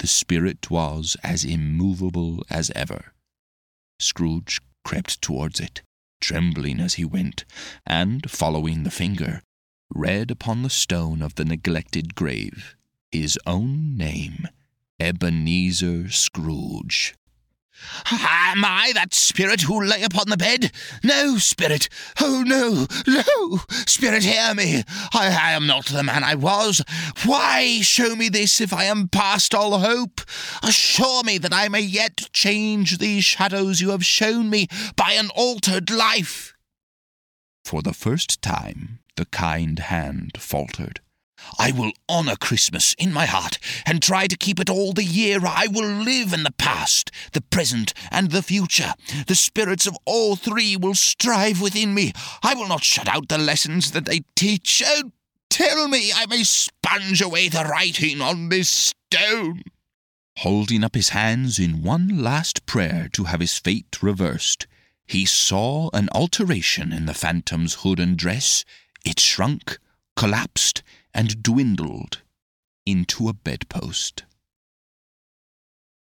the spirit was as immovable as ever. Scrooge crept towards it, trembling as he went, and, following the finger, read upon the stone of the neglected grave his own name, Ebenezer Scrooge. "Am I that spirit who lay upon the bed? No, spirit! Oh, no, no! Spirit, hear me! I am not the man I was. Why show me this if I am past all hope? Assure me that I may yet change these shadows you have shown me by an altered life." For the first time, the kind hand faltered. "I will honor Christmas in my heart and try to keep it all the year. I will live in the past, the present, and the future. The spirits of all three will strive within me. I will not shut out the lessons that they teach. Oh, tell me I may sponge away the writing on this stone." Holding up his hands in one last prayer to have his fate reversed, he saw an alteration in the phantom's hood and dress. It shrunk, collapsed, and dwindled into a bedpost.